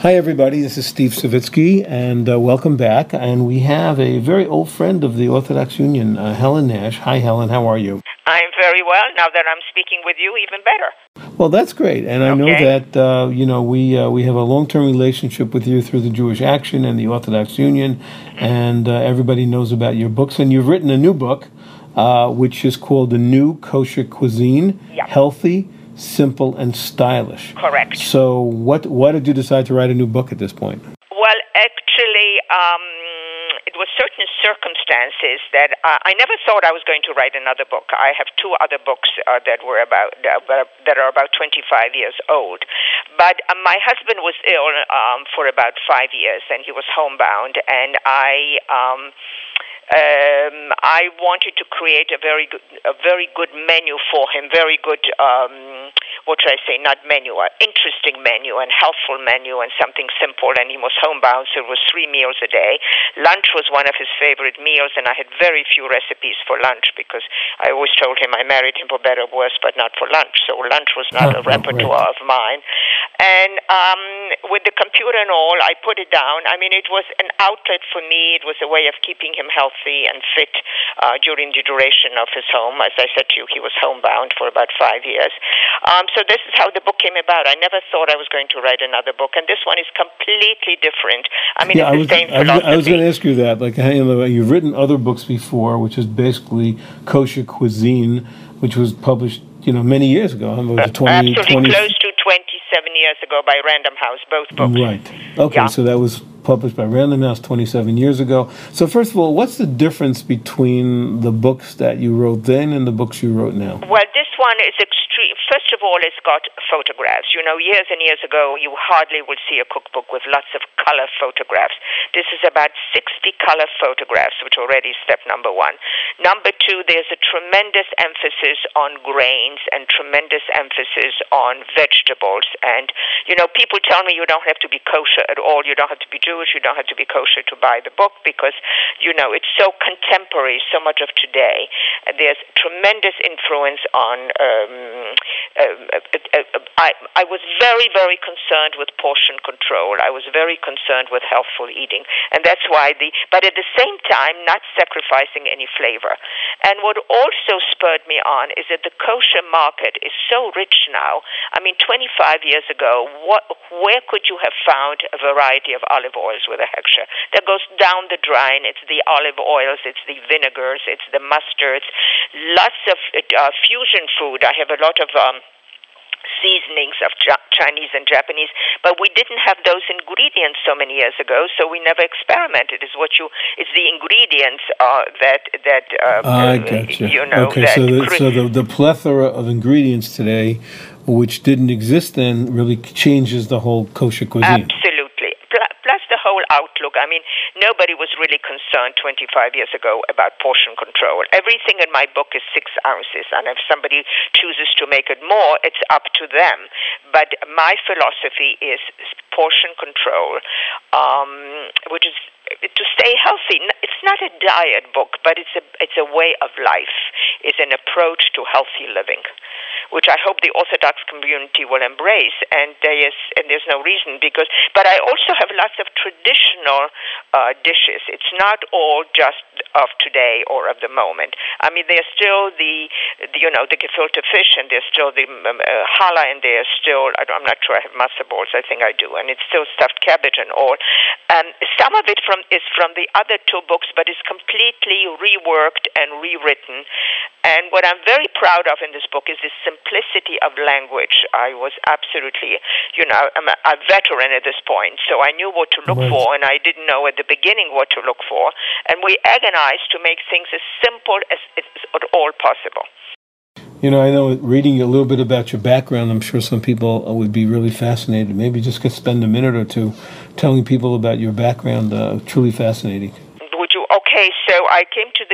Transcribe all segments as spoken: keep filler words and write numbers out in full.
Hi, everybody. This is Steve Savitsky, and uh, welcome back. And we have a very old friend of the Orthodox Union, uh, Helen Nash. Hi, Helen. How are you? I'm very well. Now that I'm speaking with you, even better. Well, that's great. And I okay. know that, uh, you know, we uh, we have a long-term relationship with you through the Jewish Action and the Orthodox Union, and uh, everybody knows about your books. And you've written a new book, uh, which is called The New Kosher Cuisine, yeah. Healthy, Simple, and Stylish. Correct. So what, why did you decide to write a new book at this point? Well, actually, um, it was certain circumstances that uh, I never thought I was going to write another book. I have two other books uh, that were about uh, that are about twenty-five years old. But uh, my husband was ill um, for about five years, and he was homebound, and I. Um, Um, I wanted to create a very good, a very good menu for him. Very good, um, what should I say? Not menu, an interesting menu and helpful menu, and something simple. And he was homebound, so it was three meals a day. Lunch was one of his favorite meals, and I had very few recipes for lunch because I always told him I married him for better or worse, but not for lunch. So lunch was not oh, a repertoire right. of mine. And um, with the computer and all, I put it down. I mean, it was an outlet for me. It was a way of keeping him healthy and fit uh, during the duration of his home. As I said to you, he was homebound for about five years. Um, so this is how the book came about. I never thought I was going to write another book, and this one is completely different. I mean, yeah, it's the I was, same I was, philosophy. I was going to ask you that. Like, you know, you've written other books before, which is basically Kosher Cuisine, which was published, you know, many years ago. Was it twenty, Absolutely, twenty close to twenty-seven years ago by Random House, both books. Right. Okay, yeah. so that was published by Random House twenty-seven years ago. So first of all, what's the difference between the books that you wrote then and the books you wrote now? Well, this one is extreme. First of all, it's got photographs. You know, years and years ago, you hardly would see a cookbook with lots of color photographs. This is about sixty color photographs, which already is step number one. Number two, there's a tremendous emphasis on grains and tremendous emphasis on vegetables. And, you know, people tell me you don't have to be kosher at all. You don't have to be Jewish. You don't have to be kosher to buy the book because, you know, it's so contemporary, so much of today. There's tremendous influence on um, uh, uh, uh, I, I was very, very concerned with portion control. I was very concerned with healthful eating. And that's why the, but at the same time, not sacrificing any flavor. And what also spurred me on is that the kosher market is so rich now. I mean, twenty-five years ago, what, where could you have found a variety of olive oils with a hechsher? That goes down the drain. It's the olive oils, it's the vinegars, it's the mustards, lots of uh, fusion food. I have a lot of um, seasonings of Chinese and Japanese, but we didn't have those ingredients so many years ago, so we never experimented. It's what you, it's the ingredients uh, that that uh, I gotcha. you know. Okay, that so the, cre- so the the plethora of ingredients today, which didn't exist then, really changes the whole kosher cuisine. Absolutely. Plus the whole outlook. I mean, nobody was really concerned twenty-five years ago about portion control. Everything in my book is six ounces, and if somebody chooses to make it more, it's up to them. But my philosophy is portion control, um, which is to stay healthy. It's not a diet book, but it's a it's a way of life. It's an approach to healthy living, which I hope the Orthodox community will embrace. And there is, and there's no reason because. But I also have lots of traditional uh, dishes. It's not all just of today or of the moment. I mean, there's still the, the you know, the gefilte fish, and there's still the um, uh, challah, and there's still. I'm not sure I have matzo balls. I think I do, and it's still stuffed cabbage and all. Um, some of it from is from the other two books, but it's completely reworked and rewritten. And what I'm very proud of in this book is the simplicity of language. I was absolutely, you know, I'm a, a veteran at this point, so I knew what to look right. for, and I didn't know at the beginning what to look for. And we agonized to make things as simple as is at all possible. You know, I know reading a little bit about your background, I'm sure some people would be really fascinated. Maybe just could spend a minute or two telling people about your background. Uh, truly fascinating. Would you? Okay, so I came to the United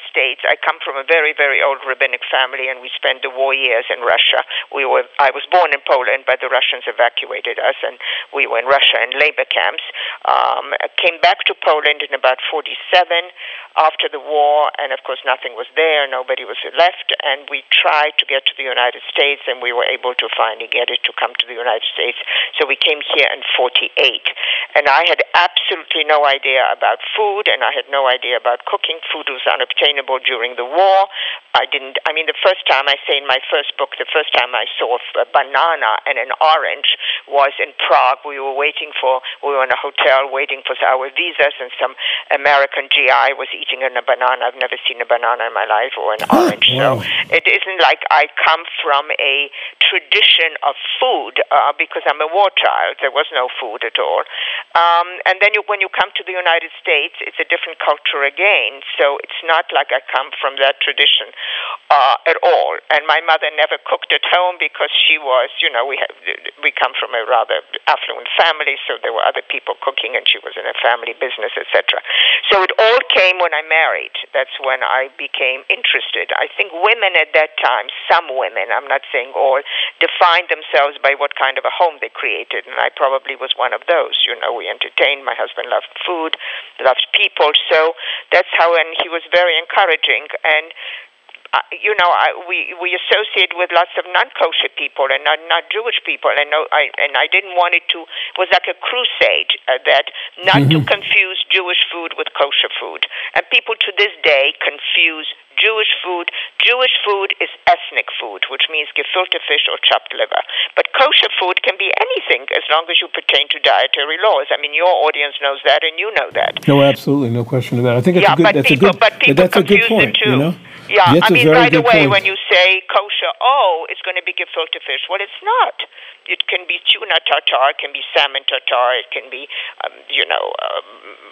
States, I come from a very, very old rabbinic family, and we spent the war years in Russia. We were, I was born in Poland, but the Russians evacuated us, and we were in Russia in labor camps. Um, came back to Poland in about forty-seven after the war, and of course nothing was there, nobody was left, and we tried to get to the United States, and we were able to finally get it to come to the United States. So we came here in forty-eight, and I had absolutely no idea about food, and I had no idea about cooking. Food was unobtainable during the war. I didn't, I mean, the first time, I say in my first book, the first time I saw a banana and an orange was in Prague. We were waiting for, we were in a hotel waiting for our visas, and some American G I was eating a banana. I've never seen a banana in my life, or an orange. Wow. So it isn't like I come from a tradition of food, uh, because I'm a war child. There was no food at all. Um, and then you, when you come to the United States, it's a different culture again. So it's not like I come from that tradition uh, at all. And my mother never cooked at home because she was, you know, we have, we come from a rather affluent family, so there were other people cooking, and she was in a family business, et cetera. So it all came when I married. That's when I became interested. I think women at that time, some women, I'm not saying all, defined themselves by what kind of a home they created, and I probably was one of those. You know, we entertained. My husband loved food, loved people, so that's how, and he was very encouraging. And Uh, you know, I, we we associate with lots of non-kosher people and not, not Jewish people, and no, I and I didn't want it to. It was like a crusade uh, that not mm-hmm. to confuse Jewish food with kosher food, and people to this day confuse Jewish food. Jewish food is ethnic food, which means gefilte fish or chopped liver. But kosher food can be anything as long as you pertain to dietary laws. I mean, your audience knows that, and you know that. No, absolutely, no question about it. I think that's yeah, a good. But that's people, a good. but people that's a good confuse point. it too. You know? Yeah, that's I mean, by the way, point. when you say kosher, oh, it's going to be gefilte fish. Well, it's not. It can be tuna tartare, it can be salmon tartare, it can be, um, you know, um,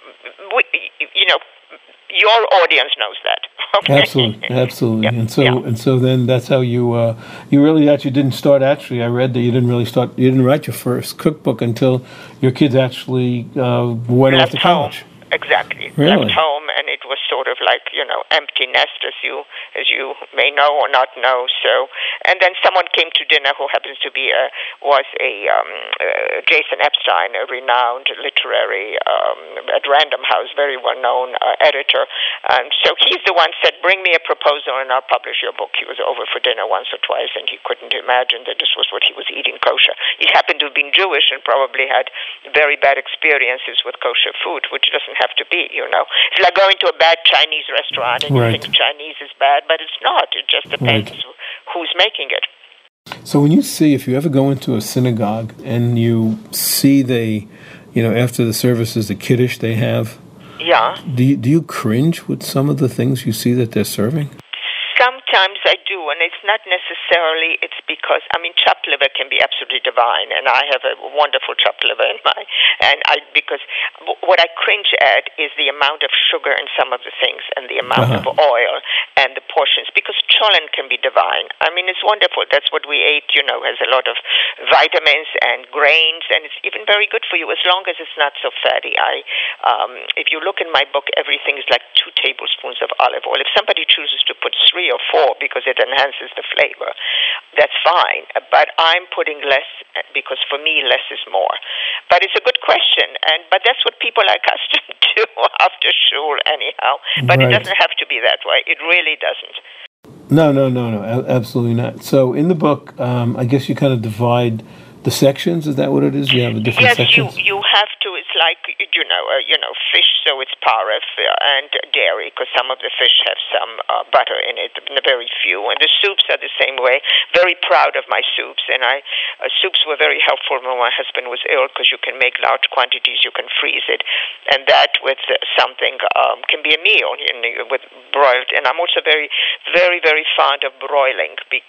we, you know, your audience knows that. Okay? Absolutely, absolutely. Yep. And so, yeah. and so, then that's how you, uh, you really actually didn't start. Actually, I read that you didn't really start. You didn't write your first cookbook until your kids actually uh, went Left off to college. Home. Exactly. Really? Left home, and it was sort of like, you know, empty nest, as you as you may know or not know. So, and then someone came to dinner who happens to be a was a um, uh, Jason Epstein, a renowned literary um, at Random House, very well known uh, editor. And so he's the one said, "Bring me a proposal, and I'll publish your book." He was over for dinner once or twice, and he couldn't imagine that this was what he was eating, kosher. He happened to have been Jewish and probably had very bad experiences with kosher food, which doesn't have to be, you know. It's like going to a bad Chinese restaurant and right. you think Chinese is bad, but it's not. It just depends right. who's making it. So when you see, if you ever go into a synagogue and you see they, you know, after the services, the kiddush they have, yeah. do you, do you cringe with some of the things you see that they're serving? Sometimes I do, and it's not necessarily, it's because, I mean, chopped liver can be absolutely divine, and I have a wonderful chopped liver in my, and I, because what I cringe at is the amount of sugar in some of the things, and the amount uh-huh. of oil, and the portions, because cholent can be divine. I mean, it's wonderful. That's what we ate, you know, has a lot of vitamins and grains, and it's even very good for you, as long as it's not so fatty. I, um, if you look in my book, everything is like two tablespoons of olive oil. If somebody chooses to put three or four because it enhances the flavor, that's fine. But I'm putting less because for me, less is more. But it's a good question, and but that's what people are accustomed to after shul anyhow. But right. It doesn't have to be that way. It really doesn't. No, no, no, no, absolutely not. So in the book, um, I guess you kind of divide the sections. Is that what it is? You have a different yes, sections? Yes, you, you have to. It's like, you know, uh, you know, fish, so it's paref, uh, and dairy, because some of the fish have some uh, butter in it, very few. And the soups are the same way. Very proud of my soups. And I uh, soups were very helpful when my husband was ill, because you can make large quantities, you can freeze it. And that with uh, something um, can be a meal, you know, with broiled. And I'm also very, very, very fond of broiling, because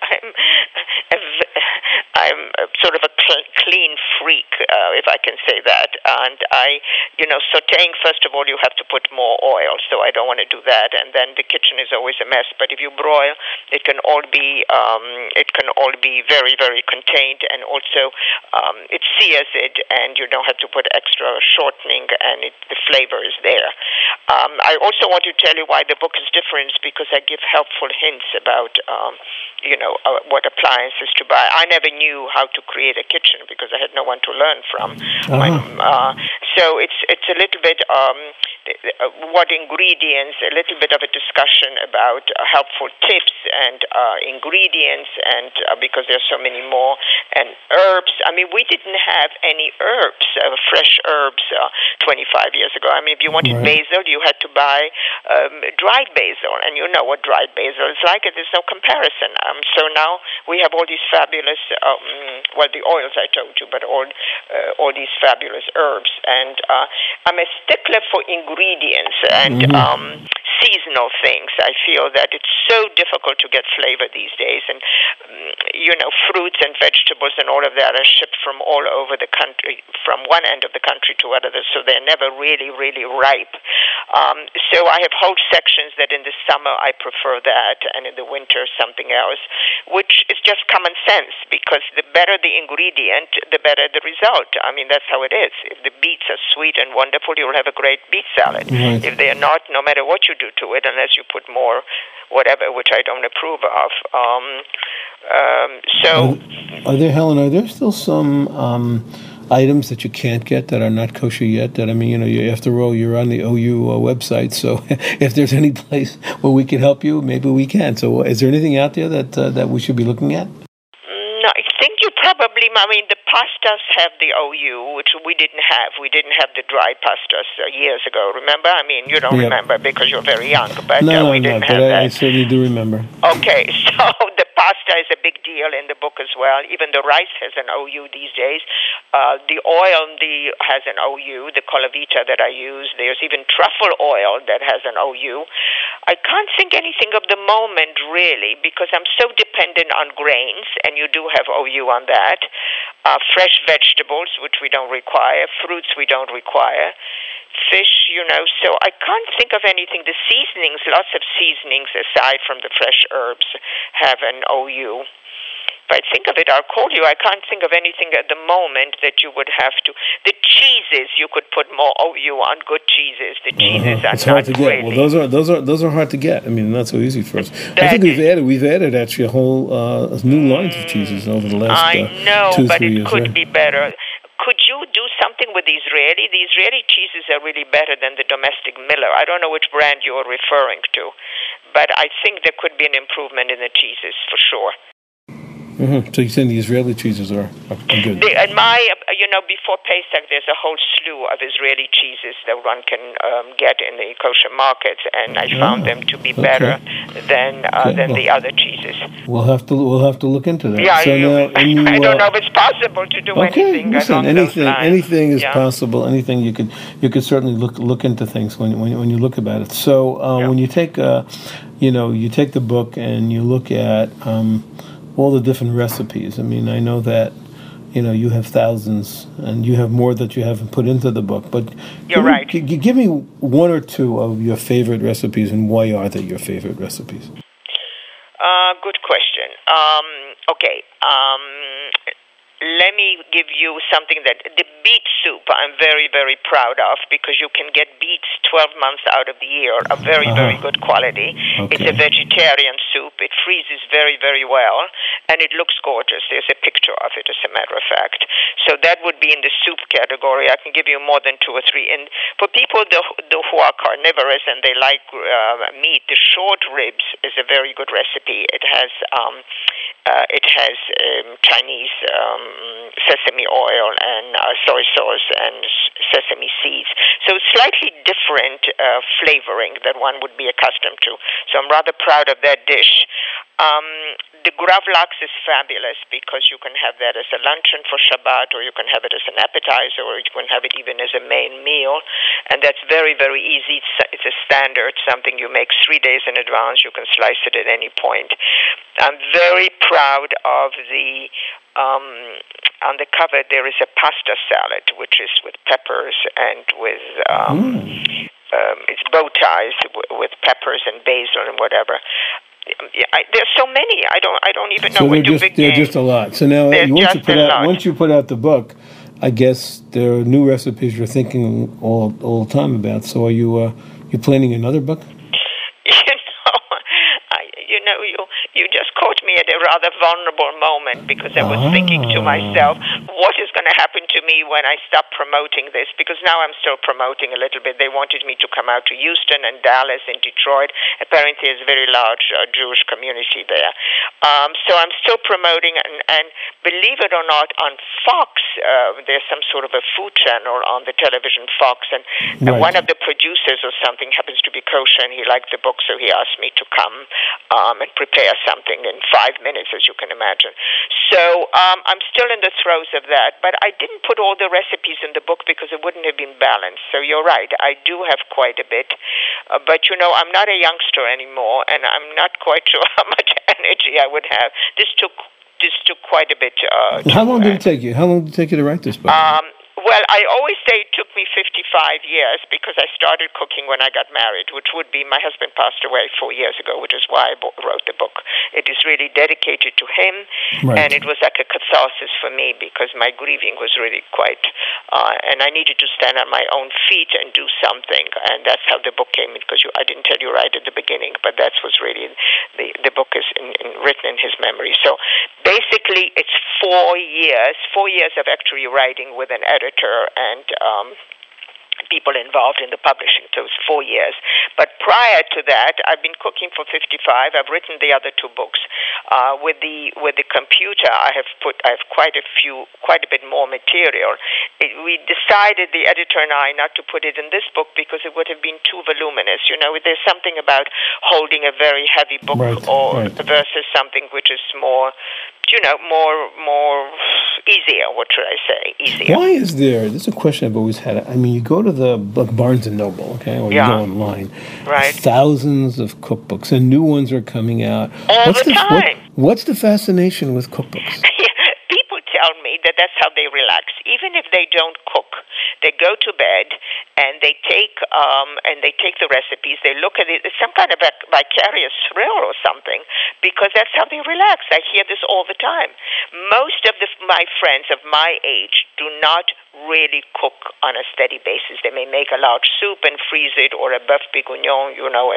I'm, a, I'm a sort of a cl- clean freak, uh, if I can say that. And I, you know, sautéing, first of all, you have to put more oil, so I don't want to do that. And then the kitchen is always a mess. But if you broil, it can all be, um, it can all be very, very contained, and also um, it sears it, and you don't have to put extra shortening, and it, the flavor is there. Um, I also want to tell you why the book is different, because I give helpful hints about, um, you know, uh, what appliances to buy. I never knew how to create a kitchen because I had no one to learn from. Uh-huh. My, uh, so it's it's a little bit um, what ingredients, a little bit of a discussion about uh, helpful tips and uh, ingredients, and uh, because there's so many more, and herbs. I mean, we didn't have any herbs, uh, fresh herbs, uh, twenty-five years ago. I mean, if you wanted Right. basil, you had to buy um, dried basil, and you know what dried basil is like. There's no comparison. Um, so now we have all these fabulous, um, well, the oils I told you, but all uh, all these fabulous herbs. And uh, I'm a stickler for ingredients and Mm-hmm. um, seasonal things. I feel that it's so difficult to get flavor these days, and um, you know, fruits and vegetables and all of that are shipped from all over the country, from one end of the country to another, so they're never really, really ripe. Um, so I have whole sections that in the summer I prefer that, and in the winter something else, which is just common sense, because the better the ingredient, the better the result. I mean, that's how it is. If the beets are sweet and wonderful, you'll have a great beet salad. Right. If they are not, no matter what you do to it, unless you put more whatever, which I don't approve of. Um, um, so... Are, are there, Helen, are there still some um, items that you can't get that are not kosher yet? That, I mean, you know, you, after all, you're on the O U uh, website, so if there's any place where we can help you, maybe we can. So is there anything out there that uh, that we should be looking at? No, I think you probably, I mean, the pastas have the O U, which we didn't have. We didn't have the dry pastas uh, years ago, remember? I mean, you don't Yep. remember because you're very young, but No, uh, no, we no, didn't but have I, that. I certainly do remember. Okay, so the pasta is a big deal in the book as well. Even the rice has an O U these days. Uh, the oil the has an O U, the Colavita that I use. There's even truffle oil that has an O U. I can't think anything of the moment, really, because I'm so dependent on grains, and you do have O U on that. Uh, fresh vegetables, which we don't require. Fruits we don't require. Fish, you know, so I can't think of anything. The seasonings, lots of seasonings aside from the fresh herbs have an O U. If I think of it, I'll call you. I can't think of anything at the moment that you would have to. The cheeses, you could put more O U on good cheeses. The cheeses Uh-huh. are It's not hard to get. really. Well, those are those are those are hard to get. I mean, not so easy for us. I That- think we've added we've added actually a whole uh, new lines of cheeses over the last I uh, know, two but three it years. could Right? be better. Could you do something with the Israeli? The Israeli cheeses are really better than the domestic Miller. I don't know which brand you're referring to, but I think there could be an improvement in the cheeses for sure. Mm-hmm. So you're saying the Israeli cheeses are, are good? The, and my, uh, you know, before Pesach, there's a whole slew of Israeli cheeses that one can um, get in the kosher markets, and I found Ah, them to be okay. better than uh, Okay, than well, the other cheeses. We'll have to we'll have to look into that. Yeah, So you, now, and you, I don't uh, know if it's possible to do Okay, anything listen. along Anything, those lines. anything is Yeah. possible. Anything you could, you could certainly look look into things when when when you look about it. So uh, Yeah. when you take, uh, you know, you take the book and you look at um, all the different recipes. I mean, I know that, you know, you have thousands, and you have more that you haven't put into the book. But You're give me- right. gi- gi- give me one or two of your favorite recipes, and why are they your favorite recipes? Uh, good question. Um, okay. Um, let me give you something that the beet soup I'm very, very proud of, because you can get beets twelve months out of the year of very, Uh-huh. very good quality. Okay. It's a vegetarian soup. It freezes very, very well, and it looks gorgeous. There's a picture of it, as a matter of fact. So that would be in the soup category. I can give you more than two or three. And for people the, the, who are carnivorous and they like uh, meat, the short ribs is a very good recipe. It has um, uh, it has um, Chinese um, sesame oil and uh, soy sauce and s- sesame seeds. So slightly different uh, flavoring than one would be accustomed to. So I'm rather proud of that dish. Um, the gravlax is fabulous because you can have that as a luncheon for Shabbat, or you can have it as an appetizer, or you can have it even as a main meal. And that's very, very easy. It's, it's a standard, something you make three days in advance. You can slice it at any point. I'm very proud of the, um, on the cover there is a pasta salad, which is with peppers and with, um, mm. um, it's bow ties w- with peppers and basil and whatever. Yeah, I, there's so many. I don't. I don't even know so what to begin. They're just a lot. So now, They're once you just put a out lot. once you put out the book, I guess there are new recipes you're thinking all all the time about. So are you uh, you planning another book? You know, I, you know, you you just caught me at a rather vulnerable moment because I was ah. thinking to myself, what is going to happen to me when I stop promoting this? Because now I'm still promoting a little bit. They wanted me to come out to Houston and Dallas and Detroit. Apparently, there's a very large uh, Jewish community there. Um, so I'm still promoting, and, and believe it or not, on Fox, uh, there's some sort of a food channel on the television Fox, and, and right. one of the producers or something happens to be kosher, and he liked the book, so he asked me to come um, and prepare something in five minutes, as you can imagine. So um, I'm still in the throes of that, but I didn't put all the recipes in the book because it wouldn't have been balanced. So you're right, I do have quite a bit, uh, but you know, I'm not a youngster anymore, and I'm not quite sure how much energy I would have. This took this took quite a bit. Uh, How to, long did uh, it take you? How long did it take you to write this book? Um, Well, I always say it took me fifty-five years because I started cooking when I got married, which would be, my husband passed away four years ago, which is why I bo- wrote the book. It is really dedicated to him, right. and it was like a catharsis for me because my grieving was really quite, uh, and I needed to stand on my own feet and do something, and that's how the book came in, because you, I didn't tell you right at the beginning, but that was really, the, the book is in, in, written in his memory. So basically, it's four years, four years of actually writing with an editor, and um, people involved in the publishing. So it's four years. But prior to that, I've been cooking for fifty-five. I've written the other two books. Uh, with the with the computer, I have put I have quite a few, quite a bit more material. It, we decided, the editor and I, not to put it in this book because it would have been too voluminous. You know, there's something about holding a very heavy book right, or right. versus something which is more, you know, more more easier. What should I say? Easier. Why is there? This is a question I've always had. I mean, you go to the Barnes and Noble, okay, or yeah. you go online. Right. Thousands of cookbooks, and new ones are coming out. All what's the, the time. What, what's the fascination with cookbooks? People tell me that that's how they relax. Even if they don't cook, they go to bed and they take um, and they take the recipes. They look at it. It's some kind of a vicarious thrill or something, because that's how they relax. I hear this all the time. Most of the, my friends of my age do not really cook on a steady basis. They may make a large soup and freeze it, or a bœuf bourguignon, you know, a,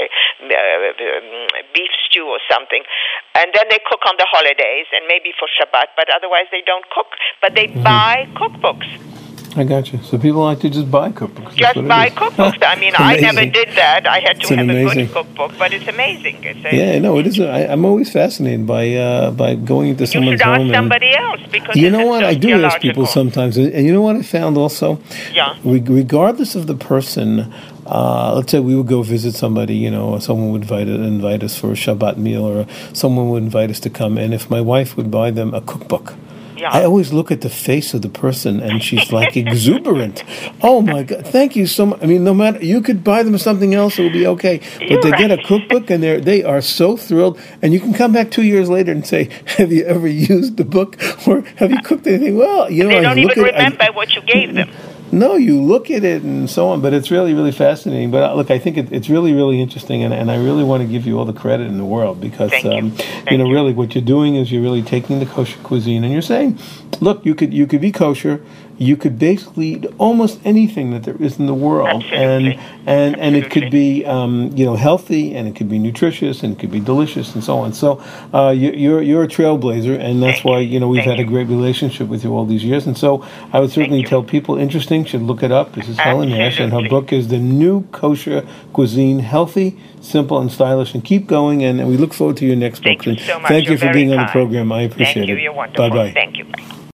a, a beef stew or something, and then they cook on the holidays and maybe for Shabbat, but otherwise they don't cook. But they mm-hmm. buy cookbooks. I got you. So people like to just buy cookbooks. Just buy cookbooks. I mean, I never did that. I had to it's have amazing. a good cookbook, but it's amazing. It's a, yeah, no, it is. I, I'm always fascinated by uh, by going into someone's home. You should ask somebody else, because you know what? I do ask people sometimes, and you know what I found also? Yeah. Regardless of the person, uh, let's say we would go visit somebody, you know, or someone would invite, invite us for a Shabbat meal, or someone would invite us to come, and if my wife would buy them a cookbook, yeah. I always look at the face of the person, and she's like exuberant. Oh my God! Thank you so much. I mean, no matter, you could buy them something else; it will be okay. But You're they right. get a cookbook, and they they are so thrilled. And you can come back two years later and say, "Have you ever used the book, or have you cooked anything?" Well, you know, they don't I look even at, remember I, what you gave them. No, you look at it and so on, but it's really, really fascinating. But uh, look, I think it, it's really, really interesting, and, and I really want to give you all the credit in the world, because Thank um, you. you know, you. really, what you're doing is you're really taking the kosher cuisine, and you're saying, look, you could you could be kosher, you could basically eat almost anything that there is in the world, Absolutely. and and Absolutely. and it could be um, you know, healthy, and it could be nutritious, and it could be delicious, and so on. So uh, you, you're you're a trailblazer, and that's Thank why you know we've Thank had you. a great relationship with you all these years. And so I would certainly tell people interesting should look it up. This is Helen Nash, and her Absolutely. book is The New Kosher Cuisine: Healthy, Simple, and Stylish. And keep going, and, and we look forward to your next Thank book. you And so much. thank you You're for very being on the kind. program. I appreciate Thank you. it. You're wonderful. Bye bye. Thank you. Bye.